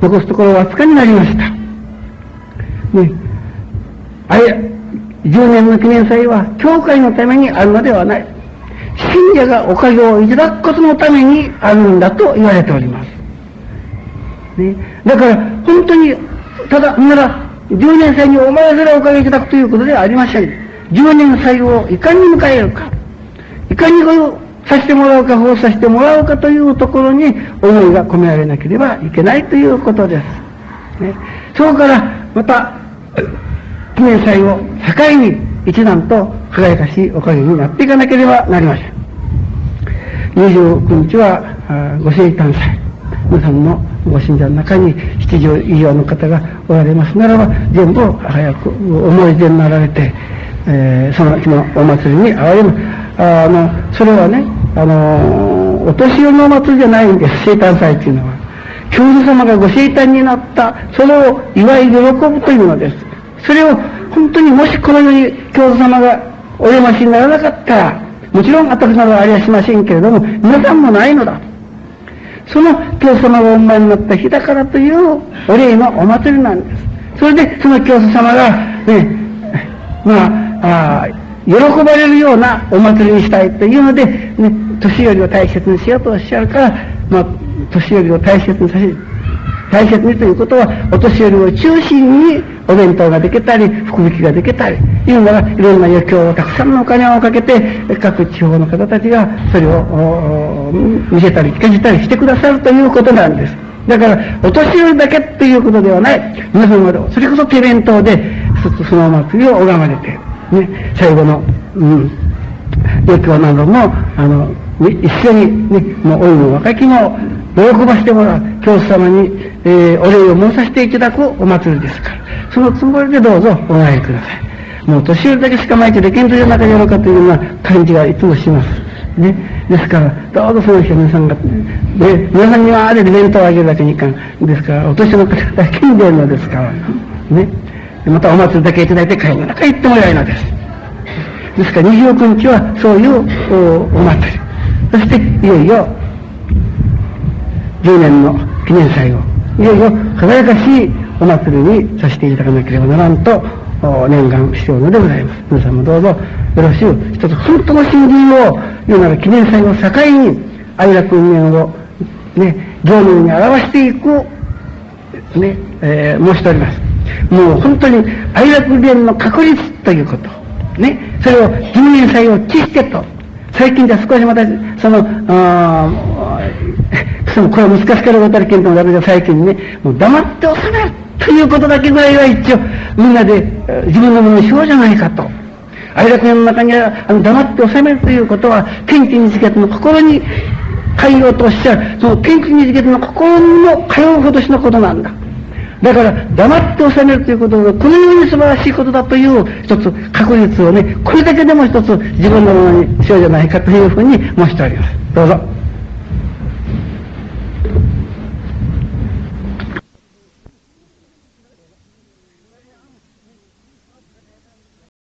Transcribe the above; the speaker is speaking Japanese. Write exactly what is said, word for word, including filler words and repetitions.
残すところわずかになりました。ね、あれ、じゅうねんの記念祭は教会のためにあるのではない。信者がおかげをいただくことのためにあるんだと言われております。ね、だから本当に、ただ、なら、じゅうねん祭にお前らおかげいただくということではありません。じゅうねん祭をいかに迎えるか、いかにこれをさせてもらうか、奉させてもらうかというところに思いが込められなければいけないということです。ね、そこからまた、記念祭を境に一段と輝かしいおかげになっていかなければなりません。にじゅうくにちはご生誕祭。皆さんのご信者の中にしちじゅう以上の方がおられますならば、全部早く思い出になられて、えー、その日のお祭りに会われます。あの、それはね、あの、お年寄りのお祭りじゃないんです、生誕祭っていうのは。教祖様がご生誕になった、それを祝い喜ぶというのです。それを本当にもしこの世に教祖様がお出ましにならなかったら、もちろん私などはありはしませんけれども、皆さんもないのだ。その教祖様がお生まれになった日だからというお礼のお祭りなんです。それでその教祖様がね、まあ、あ喜ばれるようなお祭りにしたいというので、ね、年寄りを大切にしようとおっしゃるから、まあ、年寄りを大切にさせる。大切にということは、お年寄りを中心にお弁当ができたり、福引きができたり、いうのが、いろんな余興をたくさんのお金をかけて、各地方の方たちがそれを見せたり聞かせたりしてくださるということなんです。だから、お年寄りだけということではない。皆さんは、それこそ手弁当で、そのお祭りを拝まれて、ね、最後の、うん、余興なども、あの、一緒にね、もう老いも若きも、喜ばせてもらう、教祖様に、えー、お礼を申させていただくお祭りですから、そのつもりでどうぞお願いください。もう年寄りだけしか参ってできんという中にあるかというような感じがいつもします。ね。ですから、どうぞその日は皆さんが、で、皆さんにはあれで弁当をあげるわけにいかん。ですから、お年の方だけに出るのですから、ね。またお祭りだけいただいて帰る中へ行ってもらえるのです。ですから、にじゅうくにちはそういうお, お祭り。そして、いよいよ、じゅうねんの記念祭を、いよいよ輝かしいお祭りにさせていただかなければならんと念願しておるのでございます。皆さんもどうぞよろしゅう、一つ本当の信心を言うなら記念祭を境に愛楽運命をね、行人に表していくね、えー、申しております。もう本当に愛楽伝の確立ということね、それを記念祭を期してと、最近では少しまたそのあそのこれは難しから渡りけんともだめで最近ね、もう黙って収めるということだけぐらいは一応みんなで自分のものにしようじゃないかと。愛楽園の中にはあの黙って収めるということは天気に時節の心に通おうとおっしゃる、その天気に時節の心にも通うほどしのことなんだ。だから黙って収めるということがこのように素晴らしいことだという一つ確率をね、これだけでも一つ自分のものにしようじゃないかというふうに申しております。どうぞ。